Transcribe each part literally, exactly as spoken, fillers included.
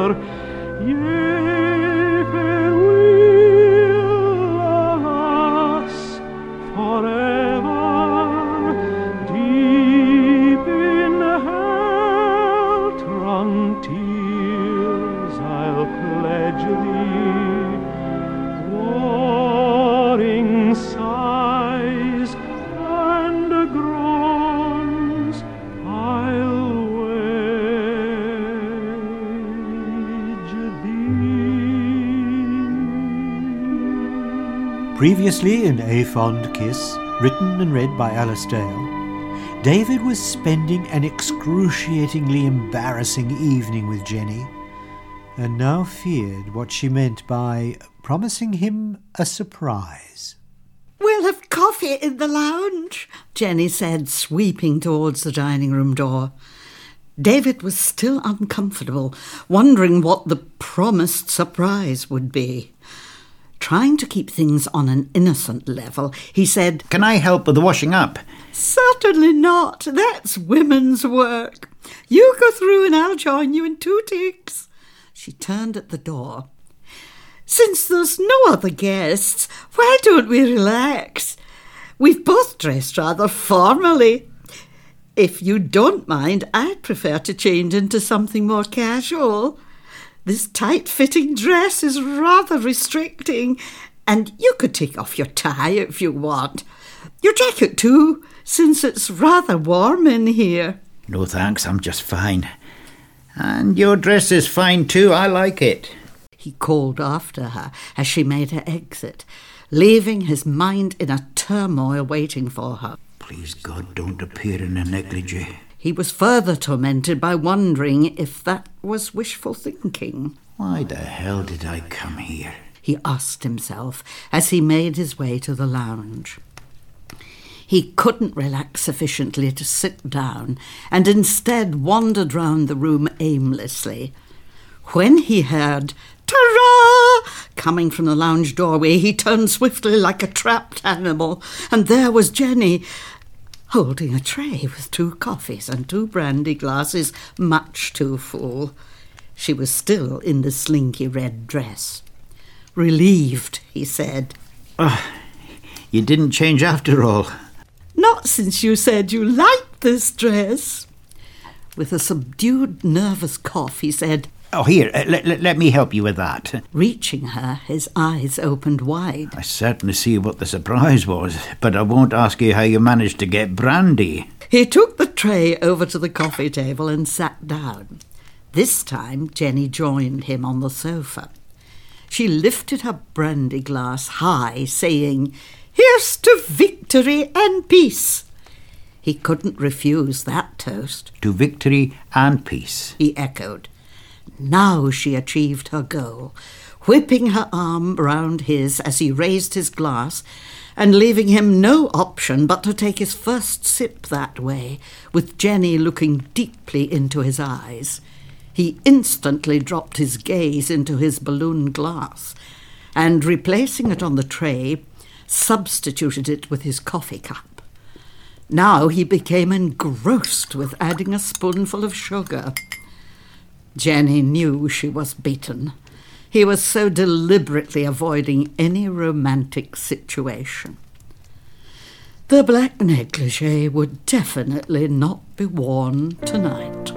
Yea, farewell, alas, forever. Deep in hell-drunk tears I'll pledge thee, warring sighs and groans I'll wage thee. Previously in A Fond Kiss, written and read by Alice Dale, David was spending an excruciatingly embarrassing evening with Jenny, and now feared what she meant by promising him a surprise. "We'll have coffee in the lounge," Jenny said, sweeping towards the dining room door. David was still uncomfortable, wondering what the promised surprise would be. Trying to keep things on an innocent level, he said, "Can I help with the washing up?" "Certainly not. That's women's work. You go through and I'll join you in two ticks." She turned at the door. "Since there's no other guests, why don't we relax? We've both dressed rather formally. If you don't mind, I'd prefer to change into something more casual. This tight-fitting dress is rather restricting, and you could take off your tie if you want. Your jacket too, since it's rather warm in here." "No thanks, I'm just fine. And your dress is fine too, I like it," he called after her as she made her exit, leaving his mind in a turmoil waiting for her. "Please God, don't appear in a negligee." He was further tormented by wondering if that was wishful thinking. "Why the hell did I come here?" he asked himself as he made his way to the lounge. He couldn't relax sufficiently to sit down and instead wandered round the room aimlessly. When he heard "Ta-ra!" coming from the lounge doorway, he turned swiftly like a trapped animal, and there was Jenny, holding a tray with two coffees and two brandy glasses, much too full. She was still in the slinky red dress. "Relieved," he said. Oh, you didn't change after all." "Not since you said you liked this dress." With a subdued, nervous cough, he said, "Oh, here, uh, let, let, let me help you with that." Reaching her, his eyes opened wide. "I certainly see what the surprise was, but I won't ask you how you managed to get brandy." He took the tray over to the coffee table and sat down. This time, Jenny joined him on the sofa. She lifted her brandy glass high, saying, "Here's to victory and peace." He couldn't refuse that toast. "To victory and peace," he echoed. Now she achieved her goal, whipping her arm round his as he raised his glass and leaving him no option but to take his first sip that way, with Jenny looking deeply into his eyes. He instantly dropped his gaze into his balloon glass and, replacing it on the tray, substituted it with his coffee cup. Now he became engrossed with adding a spoonful of sugar. Jenny knew she was beaten. He was so deliberately avoiding any romantic situation. The black negligee would definitely not be worn tonight.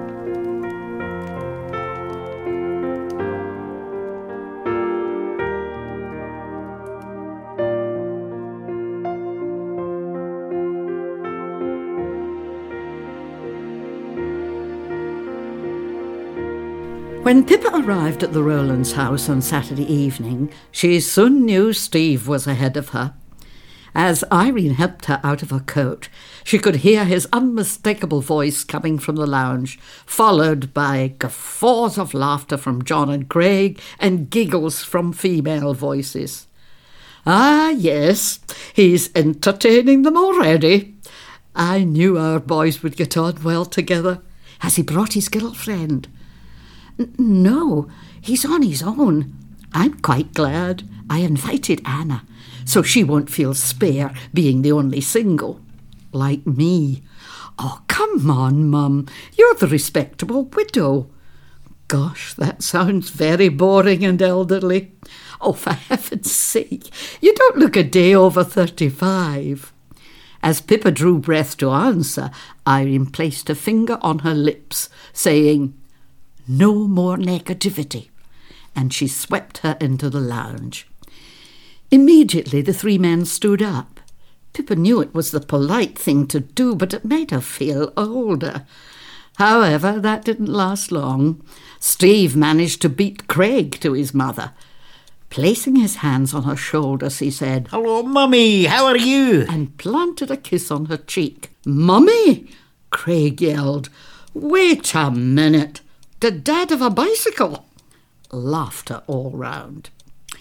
When Pippa arrived at the Rowlands' house on Saturday evening, she soon knew Steve was ahead of her. As Irene helped her out of her coat, she could hear his unmistakable voice coming from the lounge, followed by guffaws of laughter from John and Craig and giggles from female voices. "Ah, yes, he's entertaining them already. I knew our boys would get on well together. Has he brought his girlfriend?" "No, he's on his own. I'm quite glad. I invited Anna, so she won't feel spare being the only single. Like me. Oh, come on, Mum. You're the respectable widow." Gosh, that sounds very boring and elderly. Oh, for heaven's sake, you don't look a day over thirty-five. As Pippa drew breath to answer, Irene placed a finger on her lips, saying, "No more negativity," and she swept her into the lounge. Immediately the three men stood up. Pippa knew it was the polite thing to do, but it made her feel older. However, that didn't last long. Steve managed to beat Craig to his mother. Placing his hands on her shoulders, he said, "Hello, Mummy, how are you?" and planted a kiss on her cheek. "Mummy!" Craig yelled. "Wait a minute. Did Dad have a bicycle?" Laughter all round.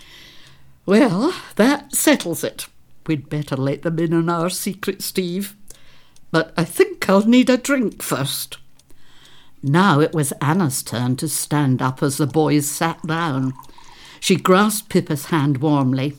"Well, that settles it. We'd better let them in on our secret, Steve. But I think I'll need a drink first." Now it was Anna's turn to stand up as the boys sat down. She grasped Pippa's hand warmly.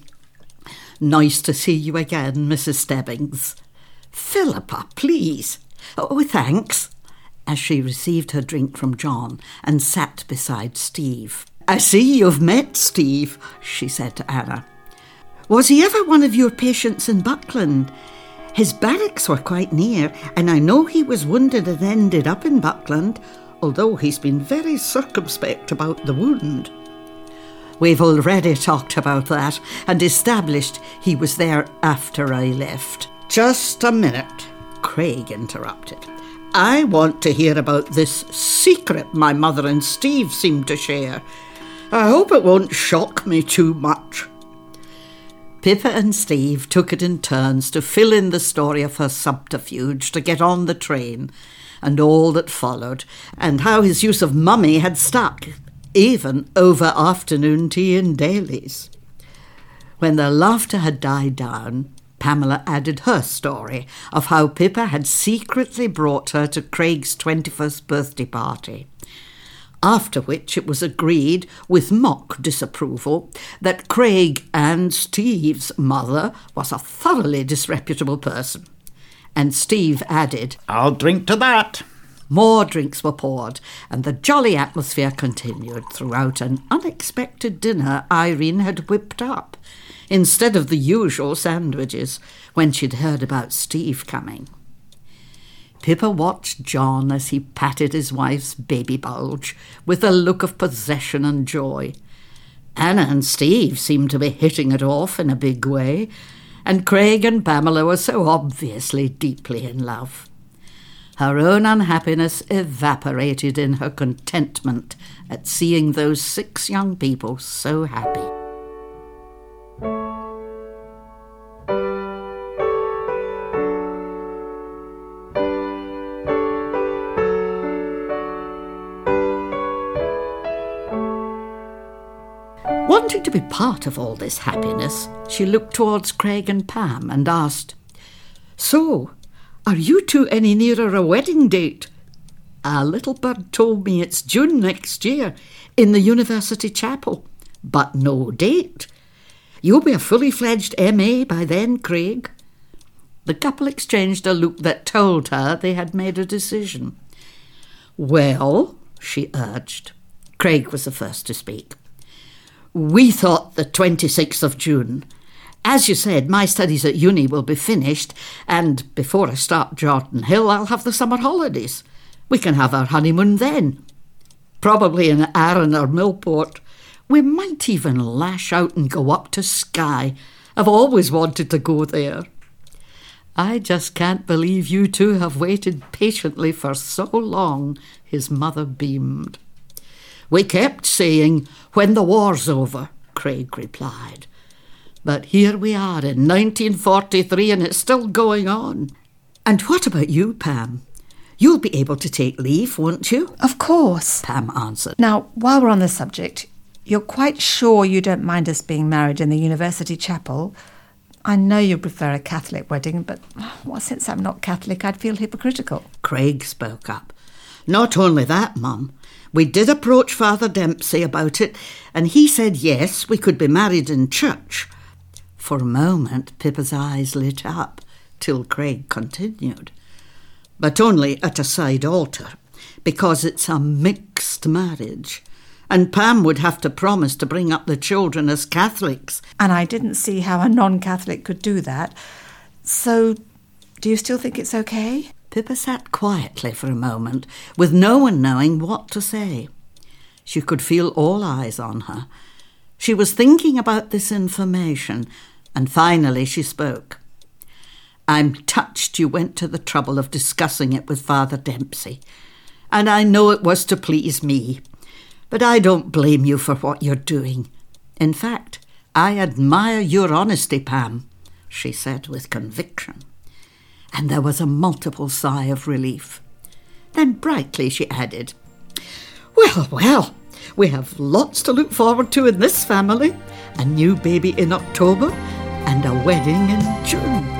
"Nice to see you again, Missus Stebbings." "Philippa, please." "Oh, thanks," as she received her drink from John and sat beside Steve. "I see you've met Steve," she said to Anna. "Was he ever one of your patients in Buckland? His barracks were quite near, and I know he was wounded and ended up in Buckland, although he's been very circumspect about the wound." "We've already talked about that and established he was there after I left." "Just a minute," Craig interrupted. "I want to hear about this secret my mother and Steve seem to share. I hope it won't shock me too much." Pippa and Steve took it in turns to fill in the story of her subterfuge to get on the train, and all that followed, and how his use of mummy had stuck, even over afternoon tea in Daly's. When their laughter had died down, Pamela added her story of how Pippa had secretly brought her to Craig's twenty-first birthday party, after which it was agreed, with mock disapproval, that Craig and Steve's mother was a thoroughly disreputable person. And Steve added, "I'll drink to that." More drinks were poured, and the jolly atmosphere continued throughout an unexpected dinner Irene had whipped up, instead of the usual sandwiches, when she'd heard about Steve coming. Pippa watched John as he patted his wife's baby bulge with a look of possession and joy. Anna and Steve seemed to be hitting it off in a big way, and Craig and Pamela were so obviously deeply in love. Her own unhappiness evaporated in her contentment at seeing those six young people so happy. Wanting to be part of all this happiness, she looked towards Craig and Pam and asked, "So, are you two any nearer a wedding date?" "A little bird told me it's June next year in the University Chapel, but no date. You'll be a fully fledged M A by then, Craig." The couple exchanged a look that told her they had made a decision. "Well," she urged. Craig was the first to speak. "We thought the twenty-sixth of June. As you said, my studies at uni will be finished, and before I start Jordan Hill, I'll have the summer holidays. We can have our honeymoon then. Probably in Arran or Millport. We might even lash out and go up to Skye. I've always wanted to go there." "I just can't believe you two have waited patiently for so long," his mother beamed. "We kept saying, when the war's over," Craig replied. "But here we are in nineteen forty-three and it's still going on." "And what about you, Pam? You'll be able to take leave, won't you?" "Of course," Pam answered. "Now, while we're on the subject, you're quite sure you don't mind us being married in the University Chapel? I know you prefer a Catholic wedding, but well, since I'm not Catholic, I'd feel hypocritical." Craig spoke up. "Not only that, Mum. We did approach Father Dempsey about it, and he said yes, we could be married in church." For a moment, Pippa's eyes lit up, till Craig continued. "But only at a side altar. because it's a mixed marriage, and Pam would have to promise to bring up the children as Catholics. And I didn't see how a non-Catholic could do that. So, do you still think it's okay? Pippa sat quietly for a moment, with no one knowing what to say. She could feel all eyes on her. She was thinking about this information, and finally she spoke. I'm touched you went to the trouble of discussing it with Father Dempsey, and I know it was to please me, but I don't blame you for what you're doing. In fact, I admire your honesty, Pam, she said with conviction. And there was a multiple sigh of relief. Then brightly she added, Well, well, we have lots to look forward to in this family. A new baby in October and a wedding in June.